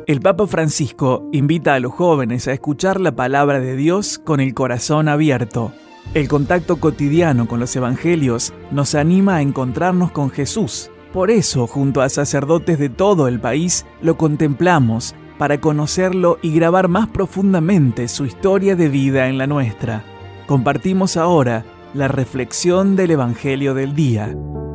El Papa Francisco invita a los jóvenes a escuchar la palabra de Dios con el corazón abierto. El contacto cotidiano con los evangelios nos anima a encontrarnos con Jesús. Por eso, junto a sacerdotes de todo el país, lo contemplamos para conocerlo y grabar más profundamente su historia de vida en la nuestra. Compartimos ahora la reflexión del Evangelio del día.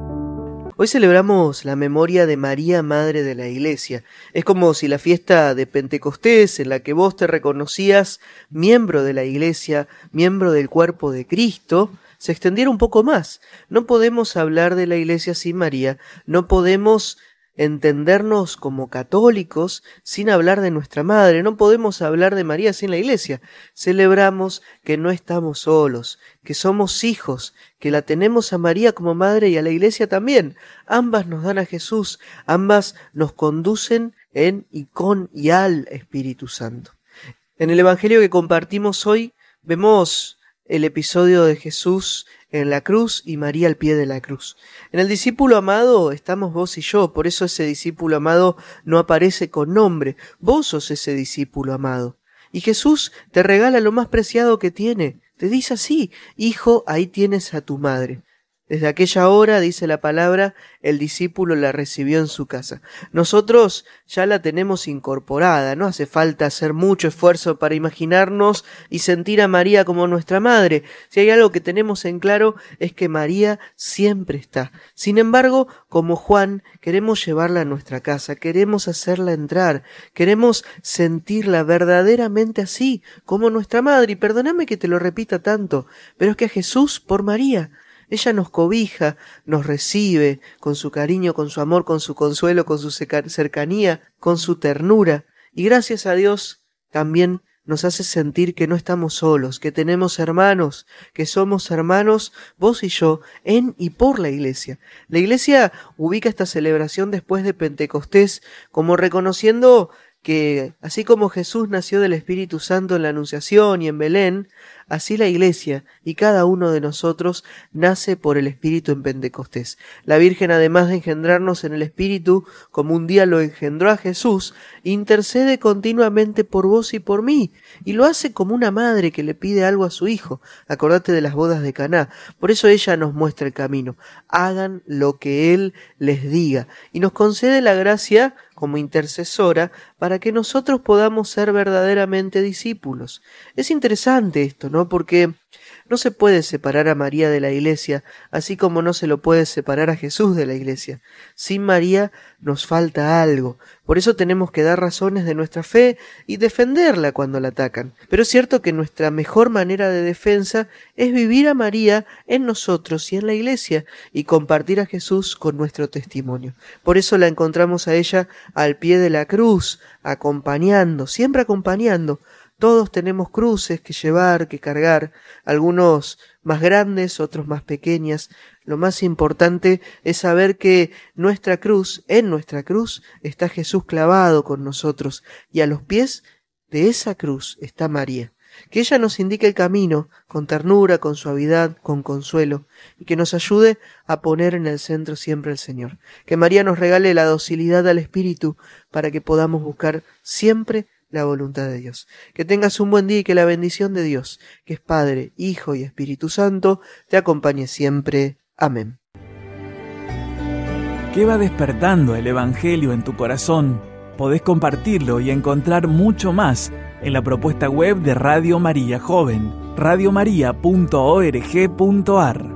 Hoy celebramos la memoria de María, Madre de la Iglesia. Es como si la fiesta de Pentecostés, en la que vos te reconocías miembro de la Iglesia, miembro del cuerpo de Cristo, se extendiera un poco más. No podemos hablar de la Iglesia sin María, no podemos entendernos como católicos sin hablar de nuestra Madre, no podemos hablar de María sin la Iglesia. Celebramos que no estamos solos, que somos hijos, que la tenemos a María como Madre y a la Iglesia también. Ambas nos dan a Jesús, ambas nos conducen en y con y al Espíritu Santo. En el Evangelio que compartimos hoy vemos el episodio de Jesús en la cruz y María al pie de la cruz. En el discípulo amado estamos vos y yo, por eso ese discípulo amado no aparece con nombre. Vos sos ese discípulo amado. Y Jesús te regala lo más preciado que tiene. Te dice así: hijo, ahí tienes a tu madre. Desde aquella hora, dice la palabra, el discípulo la recibió en su casa. Nosotros ya la tenemos incorporada, no hace falta hacer mucho esfuerzo para imaginarnos y sentir a María como nuestra madre. Si hay algo que tenemos en claro es que María siempre está. Sin embargo, como Juan, queremos llevarla a nuestra casa, queremos hacerla entrar, queremos sentirla verdaderamente así, como nuestra madre. Y perdóname que te lo repita tanto, pero es que a Jesús por María. Ella nos cobija, nos recibe con su cariño, con su amor, con su consuelo, con su cercanía, con su ternura. Y gracias a Dios también nos hace sentir que no estamos solos, que tenemos hermanos, que somos hermanos, vos y yo, en y por la Iglesia. La Iglesia ubica esta celebración después de Pentecostés como reconociendo que así como Jesús nació del Espíritu Santo en la Anunciación y en Belén, así la Iglesia y cada uno de nosotros nace por el Espíritu en Pentecostés. La Virgen, además de engendrarnos en el Espíritu, como un día lo engendró a Jesús, intercede continuamente por vos y por mí, y lo hace como una madre que le pide algo a su hijo. Acordate de las bodas de Caná. Por eso ella nos muestra el camino. Hagan lo que Él les diga. Y nos concede la gracia como intercesora para que nosotros podamos ser verdaderamente discípulos. Es interesante esto, ¿no? Porque no se puede separar a María de la Iglesia, así como no se lo puede separar a Jesús de la Iglesia. Sin María nos falta algo. Por eso tenemos que dar razones de nuestra fe y defenderla cuando la atacan. Pero es cierto que nuestra mejor manera de defensa es vivir a María en nosotros y en la Iglesia y compartir a Jesús con nuestro testimonio. Por eso la encontramos a ella al pie de la cruz, acompañando, siempre acompañando. Todos tenemos cruces que llevar, que cargar, algunos más grandes, otros más pequeñas. Lo más importante es saber que nuestra cruz, en nuestra cruz, está Jesús clavado con nosotros y a los pies de esa cruz está María. Que ella nos indique el camino con ternura, con suavidad, con consuelo y que nos ayude a poner en el centro siempre al Señor. Que María nos regale la docilidad al Espíritu para que podamos buscar siempre la voluntad de Dios. Que tengas un buen día y que la bendición de Dios, que es Padre, Hijo y Espíritu Santo, te acompañe siempre. Amén. ¿Qué va despertando el Evangelio en tu corazón? Podés compartirlo y encontrar mucho más en la propuesta web de Radio María Joven, radiomaria.org.ar.